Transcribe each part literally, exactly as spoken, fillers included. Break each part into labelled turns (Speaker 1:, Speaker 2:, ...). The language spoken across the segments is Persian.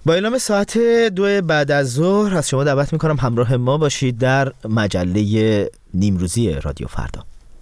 Speaker 1: با اعلام ساعت دو بعد از ظهر از شما دعوت میکنم همراه ما باشید در مجله نیمروزی رادیو فردا.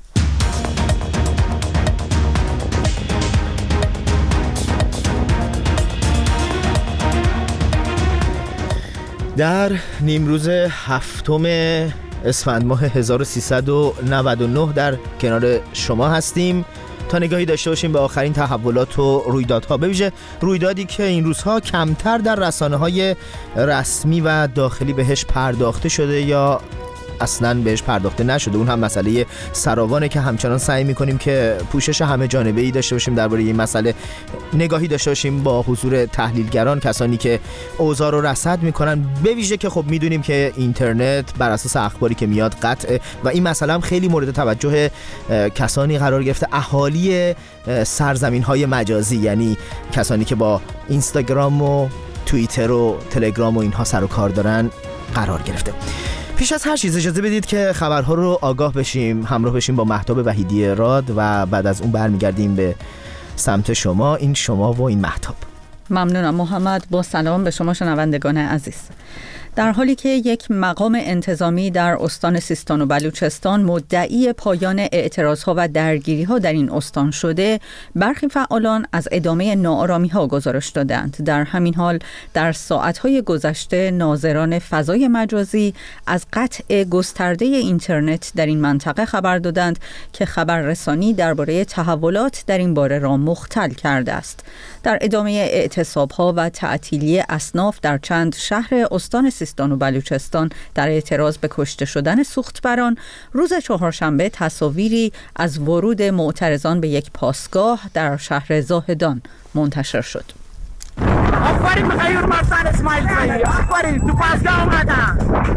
Speaker 1: در نیمروز هفتم اسفند ماه هزار و سیصد و نود و نه در کنار شما هستیم تا نگاهی داشته باشیم به آخرین تحولات و رویدادها، به ویژه رویدادی که این روزها کمتر در رسانه‌های رسمی و داخلی بهش پرداخته شده یا اصلاً بهش پرداخته نشده. اون هم مسئله سراوانه که همچنان سعی می‌کنیم که پوشش همه جانبه‌ای داشته باشیم درباره این مسئله، نگاهی داشته باشیم با حضور تحلیلگران، کسانی که اوضاع رو رصد می‌کنن، به ویژه که خب می‌دونیم که اینترنت بر اساس اخباری که میاد قطعه و این مسئله هم خیلی مورد توجه کسانی قرار گرفته، اهالی سرزمین‌های مجازی، یعنی کسانی که با اینستاگرام و توییتر و تلگرام و اینها سر و کار دارن قرار گرفته. پیش از هر چیز اجازه بدید که خبرها رو آگاه بشیم، همراه بشیم با مهتاب وحیدی راد و بعد از اون برمیگردیم به سمت شما. این شما و این مهتاب.
Speaker 2: ممنونم محمد. با سلام به شما شنوندگان عزیز. در حالی که یک مقام انتظامی در استان سیستان و بلوچستان مدعی پایان اعتراضها و درگیری‌ها در این استان شده، برخی فعالان از ادامه ناآرامی‌ها گزارش دادند. در همین حال در ساعت‌های گذشته ناظران فضای مجازی از قطع گسترده اینترنت در این منطقه خبر دادند که خبررسانی درباره تحولات در این باره را مختل کرده است. در ادامه اعتصاب‌ها و تعطیلی اصناف در چند شهر استان سیستان و بلوچستان در اعتراض به کشته شدن سوختبران، روز چهارشنبه تصاویری از ورود معترضان به یک پاسگاه در شهر زاهدان منتشر شد.
Speaker 3: آفرین مخیر مرسان اسماعیل خیلی، آفرین تو پاسگاه اومدن.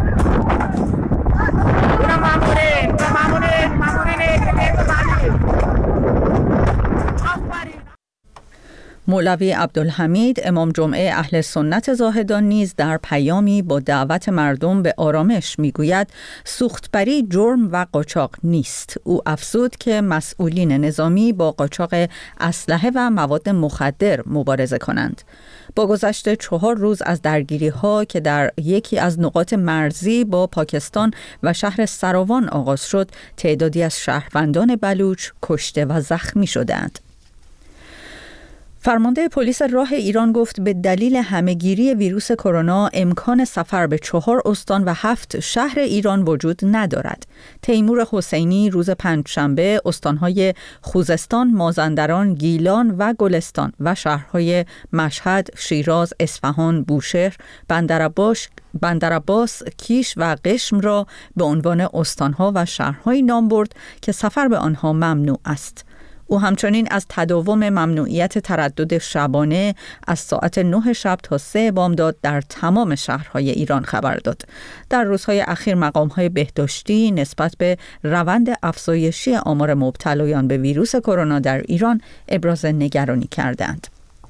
Speaker 3: اینا مامورین، مامورین، مامورین
Speaker 2: مولوی عبدالحمید امام جمعه اهل سنت زاهدان نیز در پیامی با دعوت مردم به آرامش میگوید سوختبری جرم و قاچاق نیست. او افزود که مسئولین نظامی با قاچاق اسلحه و مواد مخدر مبارزه کنند. با گذشت چهار روز از درگیری‌ها که در یکی از نقاط مرزی با پاکستان و شهر سراوان آغاز شد، تعدادی از شهروندان بلوچ کشته و زخمی شدند. فرمانده پلیس راه ایران گفت به دلیل همه‌گیری ویروس کرونا امکان سفر به چهار استان و هفت شهر ایران وجود ندارد. تیمور حسینی روز پنجشنبه استانهای خوزستان، مازندران، گیلان و گلستان و شهرهای مشهد، شیراز، اصفهان، بوشهر، بندرعباس، بندرعباس، کیش و قشم را به عنوان استانها و شهرهای نام برد که سفر به آنها ممنوع است. او همچنین از تداوم ممنوعیت تردد شبانه از ساعت نه شب تا سه بامداد در تمام شهرهای ایران خبر داد. در روزهای اخیر مقام‌های بهداشتی نسبت به روند افزایشی آمار مبتلایان به ویروس کرونا در ایران ابراز نگرانی کردند.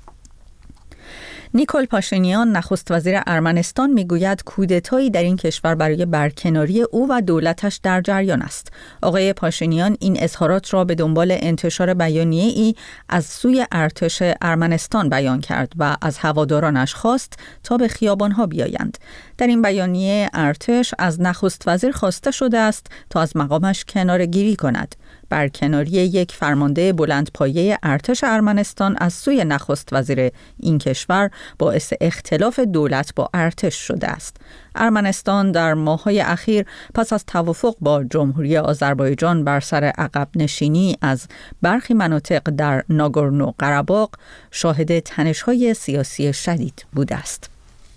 Speaker 2: نیکول پاشینیان نخست وزیر ارمنستان میگوید کودتایی در این کشور برای برکناری او و دولتش در جریان است. آقای پاشینیان این اظهارات را به دنبال انتشار بیانیه‌ای از سوی ارتش ارمنستان بیان کرد و از هوادارانش خواست تا به خیابان‌ها بیایند. در این بیانیه ارتش از نخست وزیر خواسته شده است تا از مقامش کناره‌گیری کند. برکناری یک فرمانده بلندپایه ارتش ارمنستان از سوی نخست وزیر این کشور باعث اختلاف دولت با ارتش شده است. ارمنستان در ماه‌های اخیر پس از توافق با جمهوری آذربایجان بر سر عقب نشینی از برخی مناطق در ناگورنو قره‌باغ شاهد تنش‌های سیاسی شدید بوده است.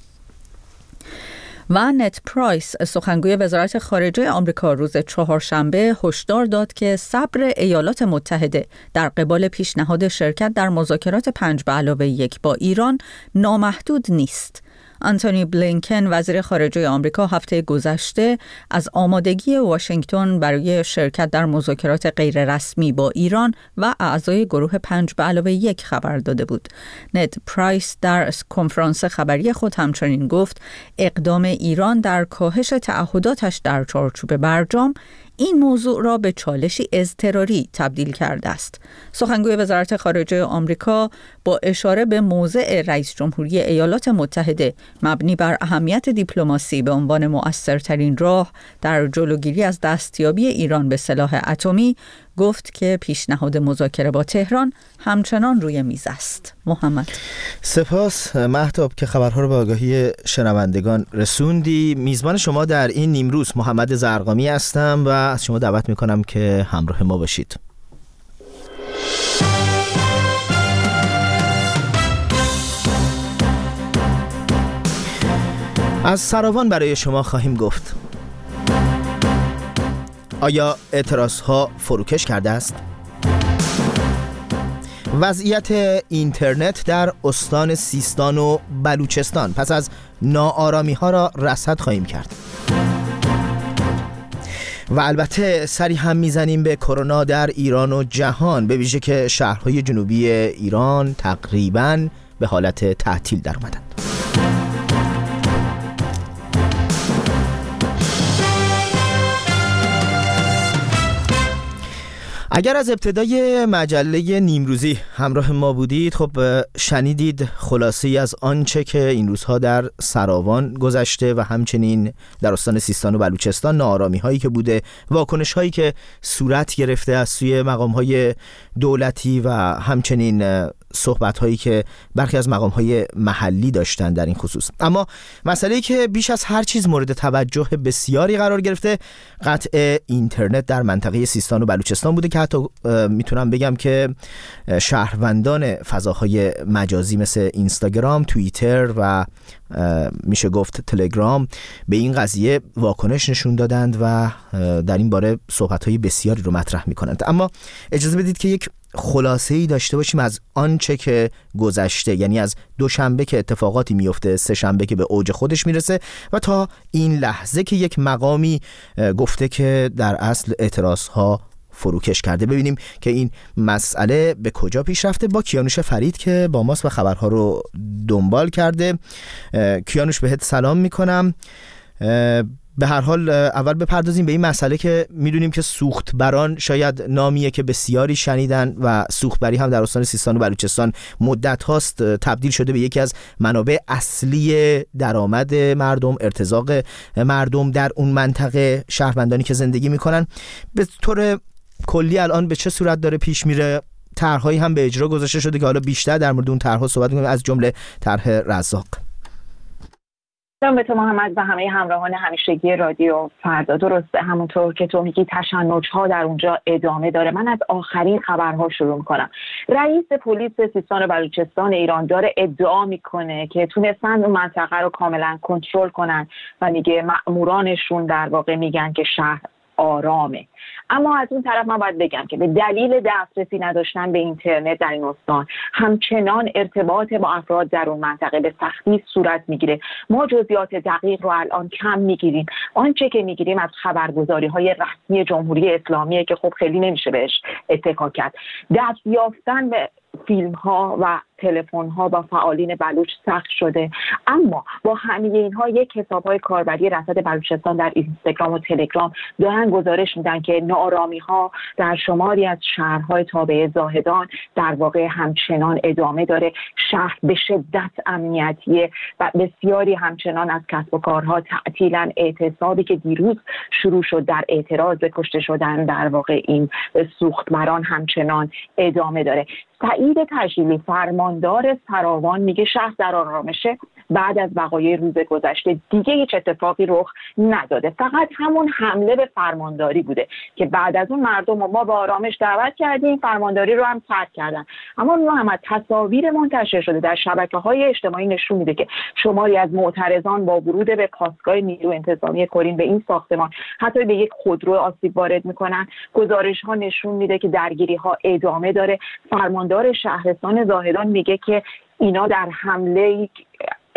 Speaker 2: و نت پرایس سخنگوی وزارت خارجه آمریکا روز چهارشنبه هشدار داد که صبر ایالات متحده در قبال پیشنهاد شرکت در مذاکرات پنج به علاوه یک با ایران نامحدود نیست. آنتونی بلینکن وزیر خارجه آمریکا هفته گذشته از آمادگی واشنگتن برای شرکت در مذاکرات غیررسمی با ایران و اعضای گروه پنج به علاوه یک خبر داده بود. نت پرایس در کنفرانس خبری خود همچنین گفت اقدام ایران در کاهش تعهداتش در چارچوب برجام این موضوع را به چالشی اضطراری تبدیل کرده است. سخنگوی وزارت خارجه آمریکا با اشاره به موضع رئیس جمهوری ایالات متحده مبنی بر اهمیت دیپلماسی به عنوان مؤثرترین راه در جلوگیری از دستیابی ایران به سلاح اتمی گفت که پیشنهاد مذاکره با تهران همچنان روی میز است. محمد
Speaker 1: سپاس مهتاب که خبرها رو به آگاهی شنوندگان رسوندی. میزبان شما در این نیمروز محمد زرقامی هستم و از شما دعوت میکنم که همراه ما باشید. از سراوان برای شما خواهیم گفت. آیا اعتراضها فروکش کرده است؟ وضعیت اینترنت در استان سیستان و بلوچستان پس از ناآرامی ها را رصد خواهیم کرد. و البته سری هم میزنیم به کرونا در ایران و جهان، به ویژه که شهرهای جنوبی ایران تقریباً به حالت تعطیل در اومدند. اگر از ابتدای مجله نیمروزی همراه ما بودید، خب شنیدید خلاصه‌ای از آنچه که این روزها در سراوان گذشته و همچنین در استان سیستان و بلوچستان ناآرامی هایی که بوده، واکنش هایی که صورت گرفته از سوی مقام های دولتی و همچنین صحبت هایی که برخی از مقام های محلی داشتن در این خصوص. اما مسئله‌ای که بیش از هر چیز مورد توجه بسیاری قرار گرفته قطع اینترنت در منطقه سیستان و بلوچستان بوده که حتی میتونم بگم که شهروندان فضاهای مجازی مثل اینستاگرام، توییتر و میشه گفت تلگرام به این قضیه واکنش نشون دادند و در این باره صحبت‌های بسیاری رو مطرح میکنند. اما اجازه بدید که یک خلاصه‌ای داشته باشیم از آنچه که گذشته، یعنی از دوشنبه که اتفاقاتی میفته، سه شنبه که به اوج خودش میرسه و تا این لحظه که یک مقامی گفته که در اصل اعتراضها فروکش کرده. ببینیم که این مسئله به کجا پیش رفته با کیانوش فرید که با ماست و خبرها رو دنبال کرده. کیانوش بهت سلام میکنم. به هر حال اول بپردازیم به این مسئله که میدونیم که سوختبران شاید نامیه که بسیاری شنیدن و سوختبری هم در استان سیستان و بلوچستان مدت هاست تبدیل شده به یکی از منابع اصلی درآمد مردم، ارتزاق مردم در اون منطقه، شهروندانی که زندگی میکنن. به طور کلی الان به چه صورت داره پیش میره؟ طرحهایی هم به اجرا گذاشته شده که حالا بیشتر در مورد اون طرح‌ها صحبت می‌کنیم، از جمله طرح رزاق.
Speaker 4: سلام به تو محمد و همه همراهان همیشگی رادیو فردا. درسته همونطور که تو میگی تشنج‌ها در اونجا ادامه داره. من از آخرین خبرها شروع میکنم. رئیس پلیس سیستان و بلوچستان ایران داره ادعا میکنه که تونستن اون منطقه رو کاملا کنترل کنن و میگه مأمورانشون در واقع میگن که شهر آرامه. اما از اون طرف من باید بگم که به دلیل دسترسی نداشتن به اینترنت در این استان همچنان ارتباط با افراد در اون منطقه به سختی صورت میگیره. ما جزئیات دقیق رو الان کم میگیریم. آنچه که میگیریم از خبرگزاری های رسمی جمهوری اسلامیه که خب خیلی نمیشه بهش اتکا کرد. دست یافتن به فیلم ها و تلفن ها با فعالین بلوچ سخت شده. اما با همه اینها یک حساب های کاربری رصد بلوچستان در اینستاگرام و تلگرام دارن گزارش میدن که ناآرامی ها در شماری از شهرهای تابع زاهدان در واقع همچنان ادامه داره. شهر به شدت امنیتیه و بسیاری همچنان از کسب و کارها تعطیلن. اعتصابی که دیروز شروع شد در اعتراض به کشته شدن در واقع این سوختبران همچنان ادامه داره. سعید تجلیلی فرماندار سراوان میگه شهر در آرامشه. بعد از وقایع روز گذشته دیگه هیچ اتفاقی رخ نداده، فقط همون حمله به فرمانداری بوده که بعد از اون مردم ما با آرامش دعوت کردیم، فرمانداری رو هم ترک کردن. اما محمد تصاویر منتشر شده در شبکه‌های اجتماعی نشون میده که شماری از معترضان با ورود به پاسگاه نیرو انتظامی کرین به این ساختمان حتی به یک خودرو آسیب وارد میکنن. گزارش‌ها نشون میده که درگیری‌ها ادامه داره. فرماندار شهرستان زاهدان میگه که اینا در حمله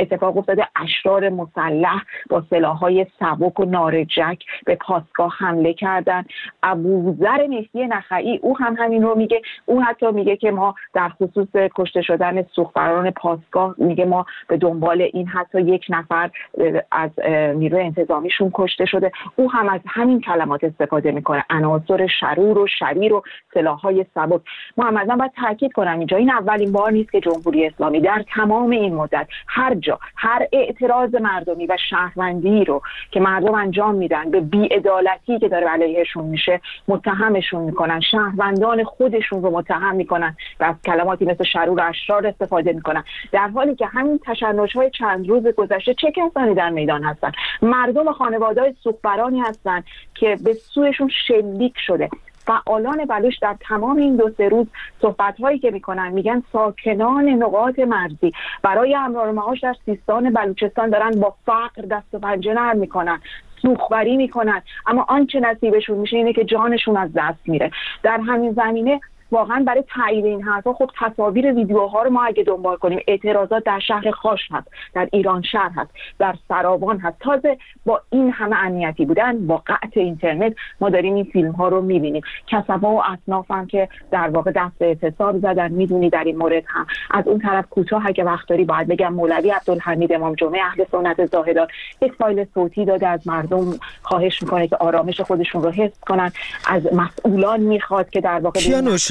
Speaker 4: اتفاق افتاده. اشرار مسلح با سلاح‌های سبک و نارنجک به پاسگاه حمله کردن. ابوذر مهدی نخعی او هم همین رو میگه. او حتی میگه که ما در خصوص کشته شدن سوخبران پاسگاه میگه ما به دنبال این حتی یک نفر از نیروی انتظامیشون کشته شده. او هم از همین کلمات استفاده میکنه، عناصر شرور و شریر و سلاح‌های سبک. محمد من باید تاکید کنم اینجا این اولین بار نیست که جمهوری اسلامی در تمام این مدت هر جا هر اعتراض مردمی و شهروندی رو که مردم انجام میدن به بی‌عدالتی که داره علیهشون میشه متهمشون میکنن، شهروندان خودشون رو متهم میکنن و از کلماتی مثل شرور و اشرار استفاده میکنن، در حالی که همین تشنج‌های چند روز گذشته چه کسانی در میدان هستن؟ مردم خانواده‌های سوخبرانی هستن که به سویشون شلیک شده. فعالان بلوچ در تمام این دو سه روز صحبت‌هایی که میکنن میگن ساکنان نقاط مرزی برای امرار معاش در سیستان بلوچستان دارن با فقر دست و پنجه نرم میکنن، سوخبری میکنن، اما آنچه نصیبشون میشه اینه که جانشون از دست میره. در همین زمینه واقعا برای تایید این حرفا خب تصاویر ویدیوها رو ما اگه دنبال کنیم، اعتراضات در شهر خاش هست، در ایران شهر هست، در سراوان هست. تازه با این همه امنیتی بودن، با قطع اینترنت، ما داریم این فیلم ها رو میبینیم. کسبا و اصناف هم که در واقع دست به اعتصاب زدن، میدونی در این مورد هم. از اون طرف کوتاه اگه وقت داری باید بگم مولوی عبدالحمید امام جمعه اهل سنت زاهدان یک فایل صوتی داده، از مردم خواهش میکنه که آرامش خودشون رو حفظ کنن، از مسئولان میخواد که در واقع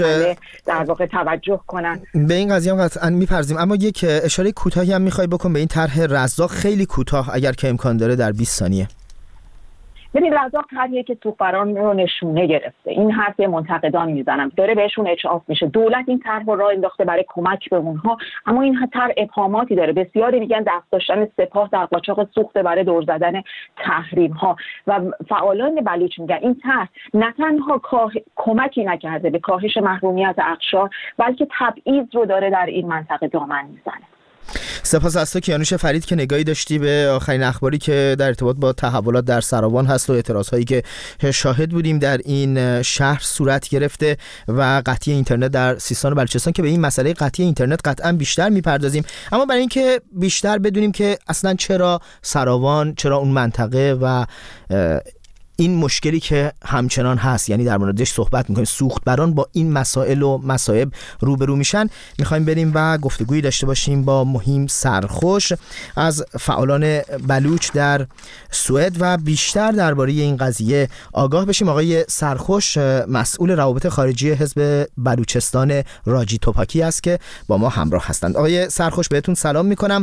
Speaker 4: در واقع توجه کنن.
Speaker 1: به این قضیه هم قطعا میپرزیم، اما یک اشاره کوتاهی هم میخوای بکن به این طرح رزاق، خیلی کوتاه اگر که امکان داره در بیست ثانیه.
Speaker 4: ببین رزاق طرحیه که سوخبران رو نشونه گرفته. این حرف منتقدان میزنن داره بهشون اشعاف میشه. دولت این طرح رو راه انداخته برای کمک به اونها، اما این طرح ابهاماتی داره. بسیاری میگن دست داشتن سپاه در قاچاق سوخت برای دور زدن تحریم ها و فعالان بلوچ میگن این طرح نه تنها کاه... کمکی نکرده به کاهش محرومیت اقشار، بلکه تبعیض رو داره در این منطقه دامن میزنه.
Speaker 1: سپاس از تو کیانوش فرید که نگاهی داشتی به آخرین اخباری که در ارتباط با تحولات در سراوان هست و اعتراضهایی که شاهد بودیم در این شهر صورت گرفته و قطعی اینترنت در سیستان و بلوچستان، که به این مسئله قطعی اینترنت قطعا بیشتر میپردازیم. اما برای اینکه بیشتر بدونیم که اصلا چرا سراوان، چرا اون منطقه و این مشکلی که همچنان هست، یعنی در موردش صحبت میکنیم، سوختبران با این مسائل و مصائب روبرو میشن، میخوایم بریم و گفتگویی داشته باشیم با مهیم سرخوش از فعالان بلوچ در سوئد و بیشتر درباره این قضیه آگاه بشیم. آقای سرخوش مسئول روابط خارجی حزب بلوچستان راجی توپاکی است که با ما همراه هستند. آقای سرخوش بهتون سلام میکنم.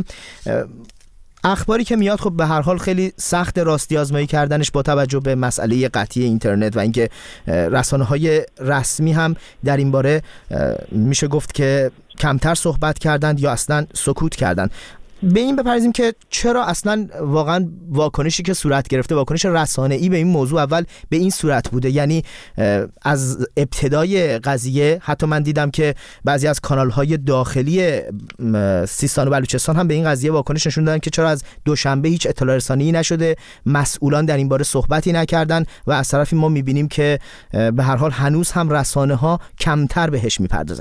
Speaker 1: اخباری که میاد خب به هر حال خیلی سخت راستی آزمایی کردنش با توجه به مسئله قطعی اینترنت و اینکه رسانه‌های رسمی هم در این باره میشه گفت که کمتر صحبت کردند یا اصلا سکوت کردند. به این بپرزیم که چرا اصلا واقعا واکنشی که صورت گرفته، واکنش رسانه‌ای به این موضوع اول به این صورت بوده. یعنی از ابتدای قضیه حتی من دیدم که بعضی از کانال‌های داخلی سیستان و بلوچستان هم به این قضیه واکنش نشون دادن که چرا از دوشنبه هیچ اطلاع رسانی نشده، مسئولان در این باره صحبتی نکردن و از طرفی ما می‌بینیم که به هر حال هنوز هم رسانه‌ها کمتر بهش می‌پردازن.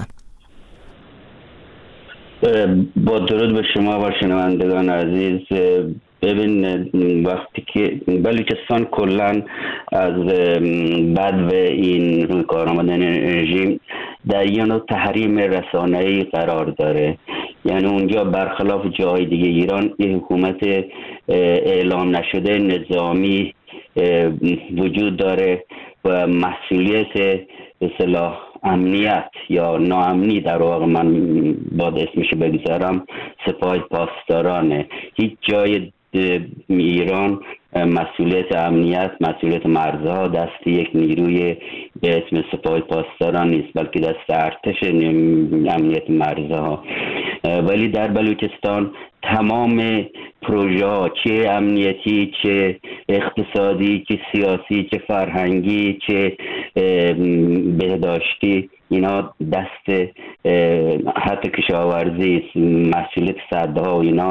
Speaker 5: با درود به شما و شنوندگان عزیز. ببین وقتی که بلوچستان کلن از بعد به این روی کار آمدن رژیم در یه نوع تحریم رسانه‌ای قرار داره، یعنی اونجا برخلاف جای دیگه ایران یه حکومت اعلام نشده نظامی وجود داره و مسئولیت به اصطلاح امنیت یا ناامنی در واقع من باید اسمش بگذارم سپاه پاسدارانه. هیچ جای ایران مسئولیت امنیت، مسئولیت مرزها دست یک نیروی به اسم سپاه پاسداران نیست، بلکه دست ارتش امنیت مرزها. ولی در بلوچستان تمام پروژه ها، چه امنیتی، چه اقتصادی، چه سیاسی، چه فرهنگی، چه بهداشتی، اینا دست حتی کشاورزی، مسئولیت صدها و اینا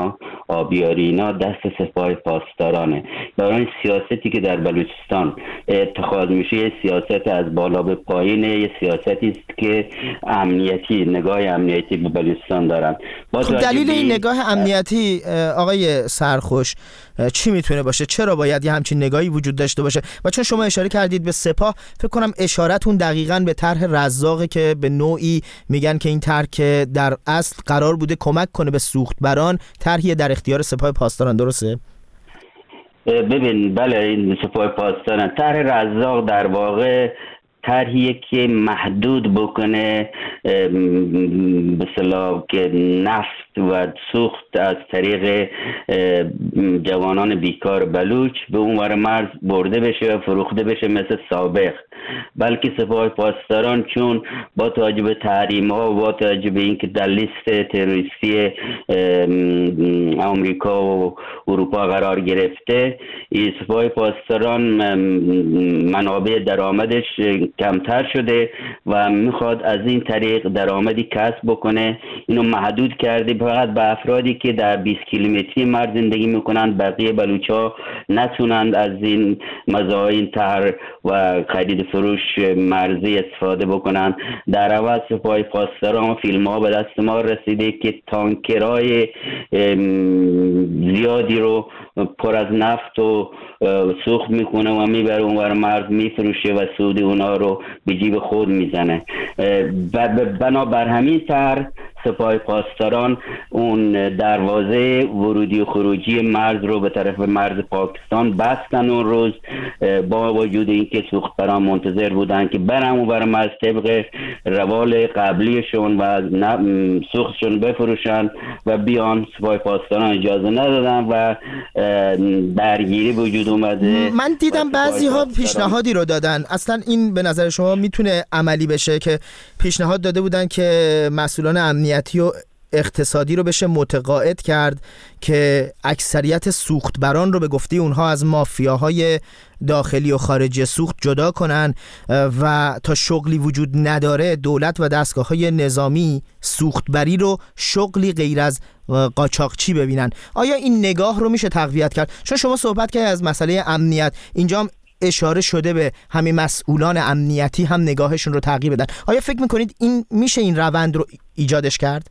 Speaker 5: آبیاری اینا دست سپاه پاسدارانه. برای سیاستی که در بلوچستان اتخاذ میشه یه سیاست از بالا به پایینه، یه سیاستی است که امنیتی، نگاه امنیتی به بلوچستان دارن.
Speaker 1: خب دلیل این نگاه امنیتی آقای سرخوش چی میتونه باشه؟ چرا باید یه همچین نگاهی وجود داشته باشه؟ و چون شما اشاره کردید به سپاه، فکر کنم اشارتون دقیقاً به طرح رزاقه که به نوعی میگن که این طرح که در اصل قرار بوده کمک کنه به سوختبران، طرحی در اختیار سپاه پاسداران، درسته؟
Speaker 5: ببین بله، این سپاه پاسداران طرح رزاق در واقع طرحیه که محدود بکنه به اصطلاح که نفت و سوخت از طریق جوانان بیکار بلوچ به اونور مرز برده بشه و فروخته بشه مثل سابق، بلکه سپاه پاسداران چون با توجه به تحریم ها و با توجه به اینکه در لیست تروریستی آمریکا و اروپا قرار گرفته، سپاه پاسداران منابع درآمدش کمتر شده و میخواد از این طریق درآمدی کسب بکنه. اینو محدود کرده فقط به افرادی که در بیست کیلومتری مرز زندگی میکنند، بقیه بلوچ‌ها نتونند از این مزایای این طرح و خرید فروش مرزی استفاده بکنند. در عوض سپاه پاسداران فیلم ها به دست ما رسیده که تانکرهای زیادی رو پر از نفت و سوخت میکنه و میبره اونور مرز میفروشه و سود اونا رو به جیب خود میزنه. و بنابر همین طرح سپاه پاسداران اون دروازه ورودی و خروجی مرز رو به طرف مرز پاکستان بستن اون روز، با وجود اینکه سوختبران منتظر بودن که برن اونور مرز طبق روال قبلیشون و سوختشون بفروشن و بیان. سپاه پاسداران اجازه ندادن و درگیری وجود اومده.
Speaker 1: من دیدم بعضی ها پیشنهادی رو دادن، اصلا این به نظر شما میتونه عملی بشه که پیشنهاد داده بودن که مسئولان امنیتی و اقتصادی رو بشه متقاعد کرد که اکثریت سوختبران رو به گفته اونها از مافیاهای داخلی و خارجی سوخت جدا کنن و تا شغلی وجود نداره دولت و دستگاه‌های نظامی سوختبری رو شغلی غیر از قاچاقچی ببینن. آیا این نگاه رو میشه تقویت کرد؟ چون شما صحبت کردید از مسئله امنیت، اینجا هم اشاره شده به همین مسئولان امنیتی هم نگاهشون رو تغییر بدن. آیا فکر میکنید این میشه این روند رو ایجادش کرد؟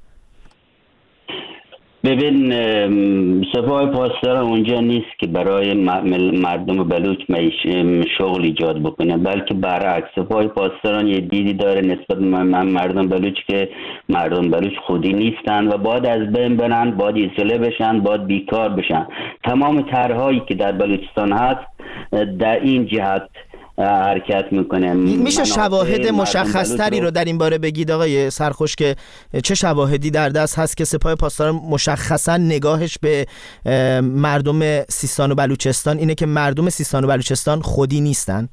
Speaker 5: ببین، سپاه پاسداران اونجا نیست که برای مردم بلوچ شغل ایجاد بکنه، بلکه برعکس سپاه پاسداران یه دیدی داره نسبت به مردم بلوچ که مردم بلوچ خودی نیستن و باید از بین برن، باید ایسوله بشن، باید بیکار بشن. تمام طرحهایی که در بلوچستان هست در این جهت حرکت میکنه.
Speaker 1: میشه شواهد مشخصتری رو در این باره بگید آقای سرخوش که چه شواهدی در دست هست که سپاه پاسداران مشخصا نگاهش به مردم سیستان و بلوچستان اینه که مردم سیستان و بلوچستان خودی نیستن؟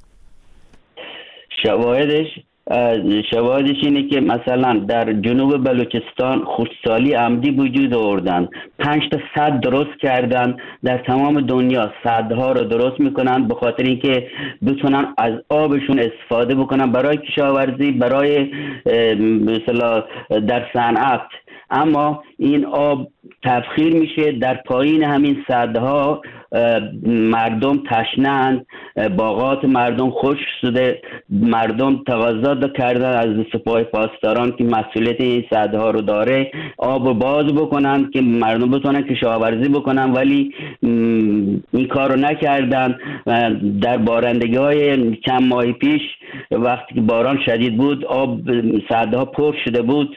Speaker 5: شواهدش شواهدش اینه که مثلا در جنوب بلوچستان خشکسالی عمدی وجود آوردن، پنج تا سد درست کردن در تمام دنیا، سدها رو درست میکنن به خاطر اینکه بتونن از آبشون استفاده بکنن برای کشاورزی، برای مثلا در صنعت. اما این آب تبخیر میشه، در پایین همین سدها مردم تشنه‌اند، باغات مردم خشک شده، مردم تقاضا کردن از سپاه پاسداران که مسئولیت این سدها رو داره آب باز بکنن که مردم بتونن کشاورزی بکنن، ولی این کار رو نکردن. در بارندگی های چند ماه پیش وقتی که باران شدید بود آب سدها پر شده بود،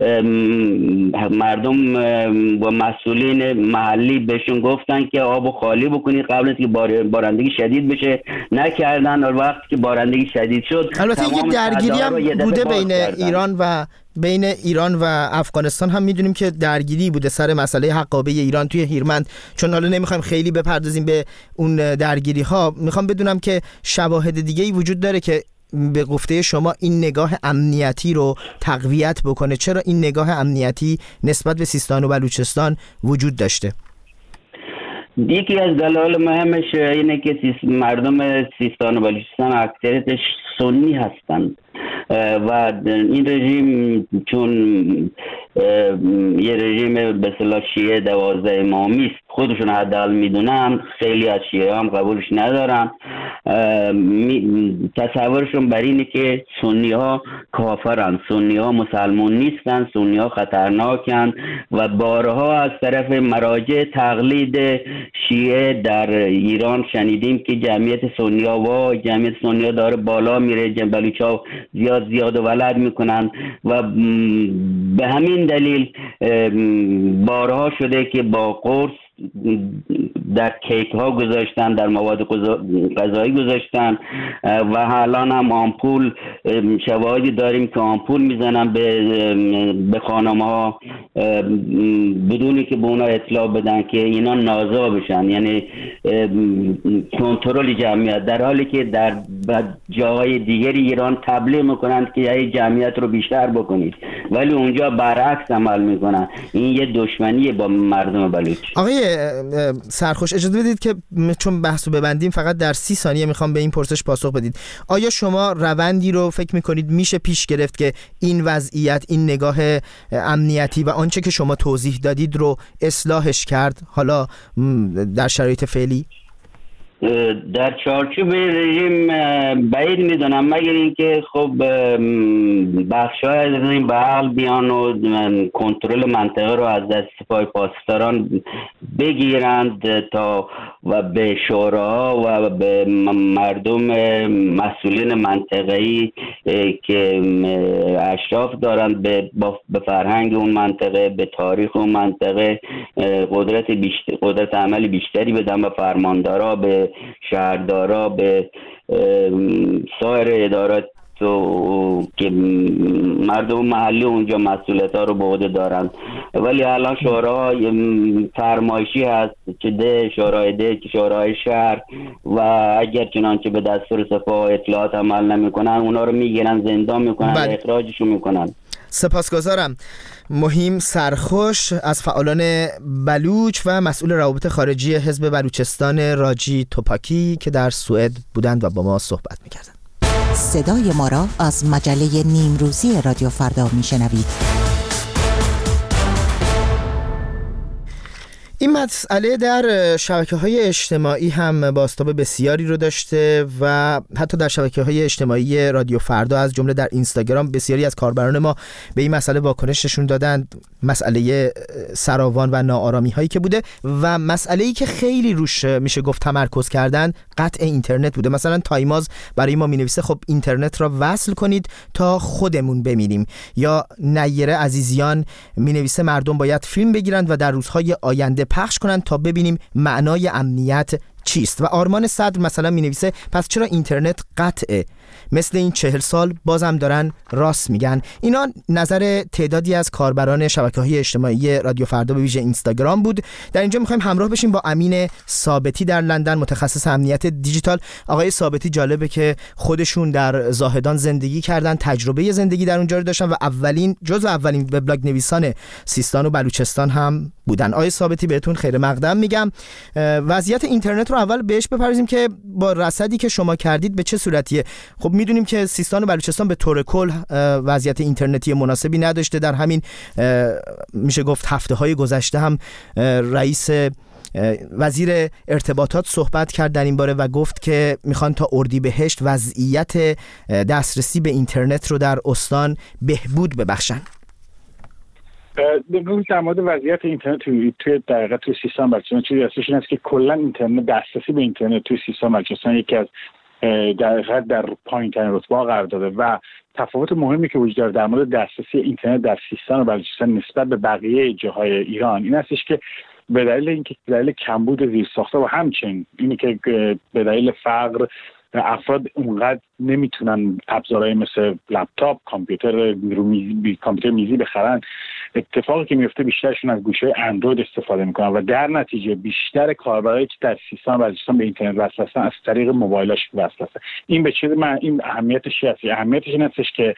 Speaker 5: مردم و مسئولین محلی بهشون گفتن که آب خالی بکنید قبل از که بارندگی شدید بشه، نکردن. و وقتی که بارندگی شدید شد
Speaker 1: البته یه درگیری هم بوده بین ایران و بین ایران و افغانستان هم میدونیم که درگیری بوده سر مسئله حقابه ایران توی هیرمند. چون حالا نمیخوایم خیلی بپردازیم به اون درگیری ها، میخوام بدونم که شواهد دیگه‌ای وجود داره که به گفته شما این نگاه امنیتی رو تقویت بکنه. چرا این نگاه امنیتی نسبت به سیستان و بلوچستان وجود داشته؟
Speaker 5: یکی از دلایل مهمش اینه که مردم سیستان و بلوچستان اکثریتش سنی هستند و این رژیم چون یه رژیم به اصطلاح شیعه دوازده امامی است، خودشون حداقل میدونن، خیلی از شیعه هم قبولش ندارن. تصورشون بر اینه که سنی ها کافرن، سنی ها مسلمون نیستن، سنی ها خطرناکن و بارها از طرف مراجع تقلید شیعه در ایران شنیدیم که جمعیت سنی ها و جمعیت سنی ها داره بالا میره، بلوچ ها زیاد زیاد ولد میکنن و به همین دلیل بارها شده که با قرص در کیک ها گذاشتن، در مواد غذایی گذاشتن و حالا هم آمپول، شواهدی داریم که آمپول میزنن به به خانم ها بدونی که به اونا اطلاع بدن که اینا نازا بشن، یعنی کنترل جمعیت، در حالی که در جاهای دیگری ایران تبلیغ میکنند که یه جمعیت رو بیشتر بکنید، ولی اونجا برعکس عمل میکنن. این یه دشمنیه با مردم بلوچ.
Speaker 1: آقای سرخوش اجازه بدید که چون بحثو ببندیم فقط در سی ثانیه میخوام به این پرسش پاسخ بدید. آیا شما روندی رو فکر میکنید میشه پیش گرفت که این وضعیت، این نگاه امنیتی و آنچه که شما توضیح دادید رو اصلاحش کرد حالا در شرایط فعلی؟
Speaker 5: در چارچوب رژیم بعید میدونم، مگر اینکه خب بخش‌های از این به عقل بیان و کنترل منطقه رو از دست سپاه پاسداران بگیرند تا و به شوراها و به مردم مسئولین منطقه‌ای که اشراف دارند به به فرهنگ اون منطقه، به تاریخ اون منطقه قدرت بیشتر قدرت عملی بیشتری بدن و فرماندارا، به شهردارا، به سایر ادارات تو که مردم محلی اونجا مسئولیت ها رو به عهده دارن. ولی الان شورای فرمایشی هست، چه ده شورای ده که شورای شهر، و اگر چنانچه به دستور سپاه اطلاعات عمل نمیکنن اونا رو میگیرن زندان میکنن، بله. اخراجشون میکنن.
Speaker 1: سپاسگزارم. مهیم سرخوش از فعالان بلوچ و مسئول روابط خارجی حزب بلوچستان راجی توپاکی که در سوئد بودند و با ما صحبت می‌کردند.
Speaker 6: صدای ما را از مجله نیمروزی رادیو فردا میشنوید.
Speaker 1: این مسئله در شبکه‌های اجتماعی هم بازتاب بسیاری رو داشته و حتی در شبکه‌های اجتماعی رادیو فردا از جمله در اینستاگرام بسیاری از کاربران ما به این مسئله واکنش نشون دادند. مسئله سراوان و ناآرامی‌هایی که بوده و مسئله‌ای که خیلی روش میشه گفت تمرکز کردن قطع اینترنت بوده. مثلا تایماز برای ما می‌نویسه خب اینترنت را وصل کنید تا خودمون ببینیم، یا نیره عزیزیان می‌نویسه مردم باید فیلم بگیرند و در روزهای آینده پخش کنند تا ببینیم معنای امنیت چیست. و آرمان صدر مثلا می نویسه پس چرا اینترنت قطعه؟ مثل این چهل سال بازم دارن راست میگن. اینا نظر تعدادی از کاربران شبکه‌های اجتماعی رادیو فردا به ویژه اینستاگرام بود. در اینجا می‌خوایم همراه بشیم با امین ثابتی در لندن، متخصص امنیت دیجیتال. آقای ثابتی جالبه که خودشون در زاهدان زندگی کردن، تجربه زندگی در اونجا رو داشتن و اولین جزو اولین وبلاگ نویسان سیستان و بلوچستان هم بودن. آقای ثابتی بهتون خیر مقدم میگم. وضعیت اینترنت رو اول بهش بپردازیم که با رصدی که شما کردید به چه صورتیه. خب میدونیم که سیستان و بلوچستان به طور کل وضعیت اینترنتی مناسبی نداشته. در همین میشه گفت هفته های گذشته هم رئیس وزیر ارتباطات صحبت کرد در این باره و گفت که میخوان تا اردیبهشت وضعیت دسترسی به اینترنت رو در استان بهبود ببخشن.
Speaker 7: بگویم در مورد وضعیت اینترنت توی توی دقیقا توی سیستان بلوچستان چیزی هستش این است که کلا اینترنت، دسترسی به اینترنت توی سیستان بلوچستان یکی از دقیقا در پایین ترین رتبه قرار داده و تفاوت مهمی که وجود داره در مورد دسترسی اینترنت در سیستان و بلوچستان نسبت به بقیه جاهای ایران این هستش که به دلیل اینکه به دلیل کمبود زیرساخت‌ها و همچنین اینی که به دلیل فقر افراد اونقدر نمیتونن ابزارهای مثل لپتاپ، کامپیوتر میزی، کامپیوتر میزی بخرن. اتفاقی که میفته بیشترشون از گوشی‌های اندروید استفاده میکنن و در نتیجه بیشتر کاربرایی که در سیستان و بلوچستان به اینترنت وصل هستن از طریق موبایلش وصل هستن. این به چه من این اهمیتش هست؟ اهمیتش این هستش که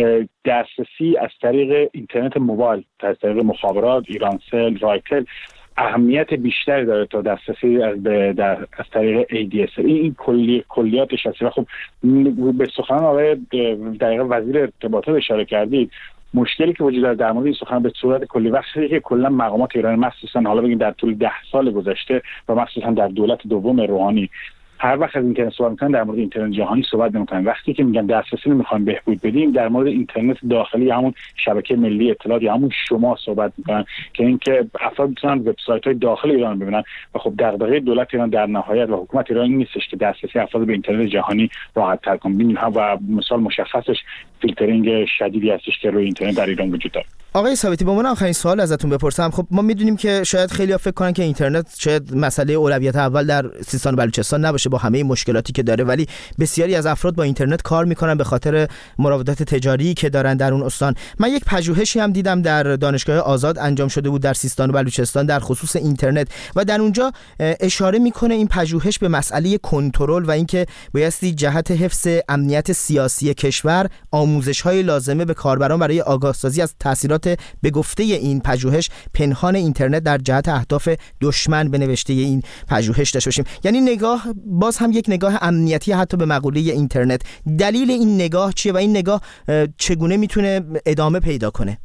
Speaker 7: دسترسی از طریق اینترنت موبایل، از طریق مخابرات، ایرانسل، رایتل اهمیت بیشتری داره تا دسترسی از در از طریق ای دی اس. این این کلی کلیاتش هست. و خب به سخن آقای دقیقاً وزیر ارتباطات اشاره کردید، مشکلی که وجود داره در مورد این سخن به صورت کلی وقتی که کلا مقامات ایران مخصوصا حالا بگیم در طول ده سال گذشته و مخصوصا در دولت دوم روحانی هر وقت از اینترنت صحبت می‌کنن در مورد اینترنت جهانی صحبت نمی‌کنن. وقتی که میگن دسترسی نمی‌خوام بهبود بدیم در مورد اینترنت داخلی همون شبکه ملی اطلاعات یا همون شما صحبت می‌کنن که اینکه افراد بتونن وبسایت‌های داخل ایران ببینن. و خب دغدغه دولت ایران در نهایت و حکومت ایران نیستش که دسترسی افراد به اینترنت جهانی راحت‌تر کنه و مثال مشخصش فیلترینگ شدیدی هستش که روی اینترنت در ایران وجود داره.
Speaker 1: آقای ثابتی، با من آخرین سوال ازتون بپرسم. خب ما میدونیم که شاید خیلی‌ها فکر کنن که اینترنت شاید مسئله اولویت اول در سیستان و بلوچستان نباشه با همه مشکلاتی که داره، ولی بسیاری از افراد با اینترنت کار میکنن به خاطر مراودات تجاری که دارن در اون استان. من یک پژوهشی هم دیدم در دانشگاه آزاد انجام شده بود در سیستان و بلوچستان در خصوص اینترنت و در اونجا اشاره میکنه این پژوهش به مسئله کنترل و اینکه بایستی جهت حفظ امنیت سیاسی کشور آموزش‌های لازمه به کاربران برای آگاهسازی از تاثیرات به گفته این پژوهش پنهان اینترنت در جهت اهداف دشمن به نوشته این پژوهش داشته باشیم. یعنی نگاه باز هم یک نگاه امنیتی حتی به مقوله اینترنت. دلیل این نگاه چیه و این نگاه چگونه میتونه ادامه پیدا کنه؟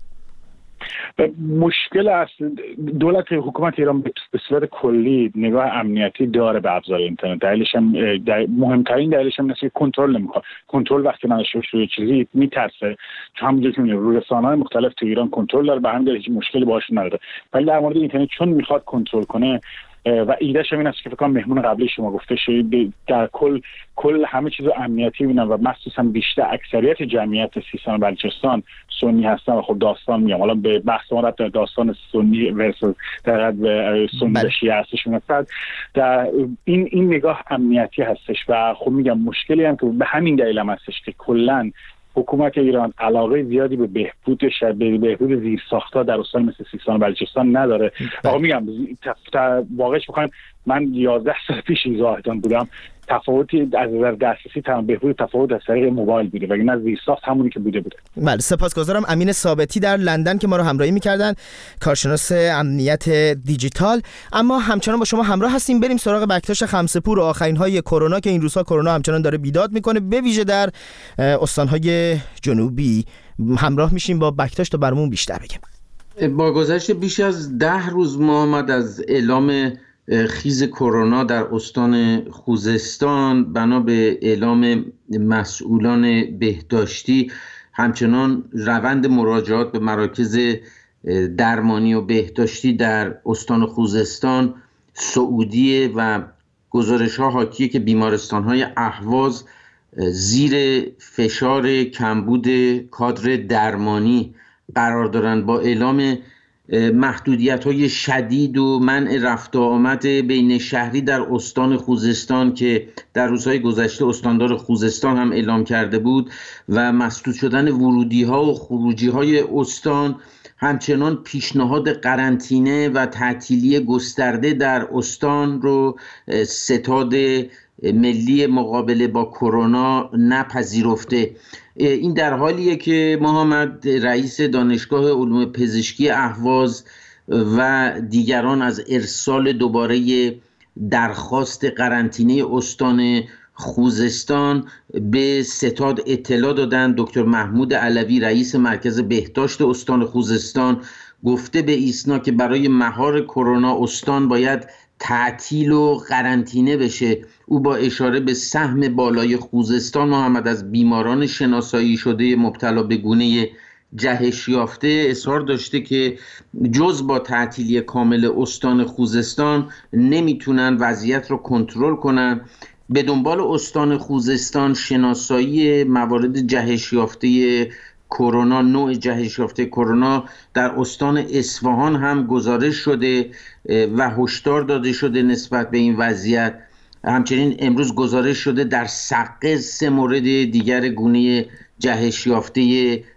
Speaker 7: مشکل اصل دولت حکومت ایران به صورت کلی نگاه امنیتی داره به ابزار اینترنت. دلیلش هم مهمترین دلیلش هم نشه کنترل نمیکنه. کنترل وقتی نداشته باشه روی چیزی میترسه، چون همونجوری که روی رسانه‌های مختلف تو ایران کنترل داره، به همین دلیل هیچ مشکلی باهاش نداره. ولی در مورد اینترنت چون میخواد کنترل کنه و ایدهش هم این است که فکر کنم مهمون قبلی شما گفته شد در کل کل همه چیزو امنیتی میبینن و مخصوصا بیشتر اکثریت جمعیت سیستان و بلوچستان سنی هستن و خب داستان میگم حالا به بحث ما رفت داستان سنی ورسوس در به سنی شیعه هستش مثلا در این این نگاه امنیتی هستش و خب میگم مشکلی هم که به همین دلیل هم هستش که کلا حکومت ایران علاقه زیادی به بهبود شهر به بهبود زیرساخت‌ها در استان مثل سیستان و بلوچستان نداره. آقا میگم واقعش بخوایم من یازده سال پیش زاهدان بودم، تفاوتی از نظر دسترسی تمام بهبود تفاوت از طریق موبایل بوده ولی نه زیرساخت همونی که بوده بوده.
Speaker 1: بله، سپاسگزارم. امین ثابتی در لندن که ما رو همراهی می‌کردن، کارشناس امنیت دیجیتال. اما همچنان با شما همراه هستیم. بریم سراغ بکتاش خمسه‌پور و آخرین‌های کرونا که این روزها کرونا همچنان داره بیداد میکنه، به ویژه در استان‌های جنوبی. همراه میشیم با بکتاش تا برامون بیشتر بگیم.
Speaker 8: با گذشت بیش از ده روز محمد از اعلام خیز کرونا در استان خوزستان بنا به اعلام مسئولان بهداشتی همچنان روند مراجعات به مراکز درمانی و بهداشتی در استان خوزستان سعودیه و گزارش ها حاکیه که بیمارستان های اهواز زیر فشار کمبود کادر درمانی قرار دارند. با اعلام محدودیت‌های شدید و منع رفت و آمد بین شهری در استان خوزستان که در روزهای گذشته استاندار خوزستان هم اعلام کرده بود و مسدود شدن ورودی‌ها و خروجی‌های استان، همچنان پیشنهاد قرنطینه و تعطیلی گسترده در استان رو ستاد ملی مقابله با کرونا نپذیرفته. این در حالیه که محمد رئیس دانشگاه علوم پزشکی اهواز و دیگران از ارسال دوباره درخواست قرنطینه استان خوزستان به ستاد اطلاع دادن. دکتر محمود علوی رئیس مرکز بهداشت استان خوزستان گفته به ایسنا که برای مهار کرونا استان باید تعطیل و قرنطینه بشه. او با اشاره به سهم بالای خوزستان محمد از بیماران شناسایی شده مبتلا به گونه جهش یافته اظهار داشته که جز با تعطیلی کامل استان خوزستان نمیتونن وضعیت رو کنترل کنن. به دنبال استان خوزستان شناسایی موارد جهش یافته کرونا، نوع جهش یافته کرونا در استان اصفهان هم گزارش شده و هشدار داده شده نسبت به این وضعیت. همچنین امروز گزارش شده در سقز سه مورد دیگر گونه جهش یافته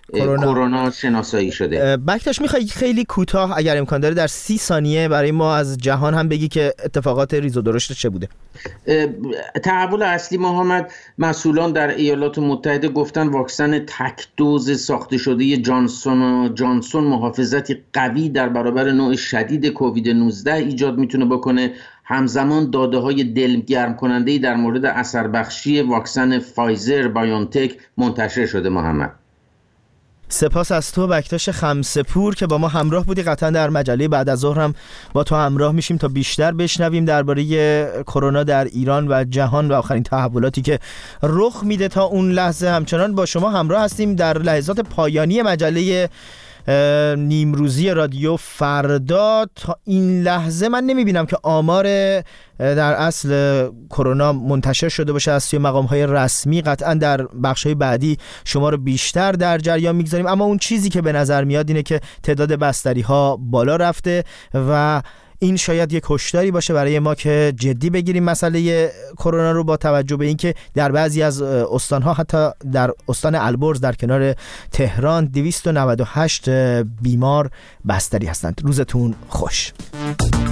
Speaker 8: کرونا شناسایی شده.
Speaker 1: بکتاش میخوای خیلی کوتاه اگر امکان داره در سی ثانیه برای ما از جهان هم بگی که اتفاقات ریز و درشت چه بوده؟
Speaker 8: تحول اصلی محمد، مسئولان در ایالات متحده گفتن واکسن تک دوز ساخته شده جانسون و جانسون محافظتی قوی در برابر نوع شدید کووید نوزده ایجاد میتونه بکنه. همزمان داده های دلگرم کننده‌ای در مورد اثر بخشی واکسن فایزر بایونتک منتشر شده. محمد،
Speaker 1: سپاس از تو بکتاش خمسه‌پور که با ما همراه بودی. قطعا در مجله بعد از ظهر هم با تو همراه میشیم تا بیشتر بشنویم درباره کرونا در ایران و جهان و آخرین تحولاتی که رخ میده. تا اون لحظه همچنان با شما همراه هستیم در لحظات پایانی مجله نیمروزی رادیو فردا. تا این لحظه من نمیبینم که آمار در اصل کرونا منتشر شده باشه از سوی مقام‌های رسمی. قطعا در بخش‌های بعدی شما رو بیشتر در جریان میگذاریم، اما اون چیزی که به نظر میاد اینه که تعداد بستری‌ها بالا رفته و این شاید یک هشداری باشه برای ما که جدی بگیریم مسئله کرونا رو، با توجه به اینکه در بعضی از استان‌ها، حتی در استان البرز در کنار تهران، دویست و نود و هشت بیمار بستری هستند. روزتون خوش.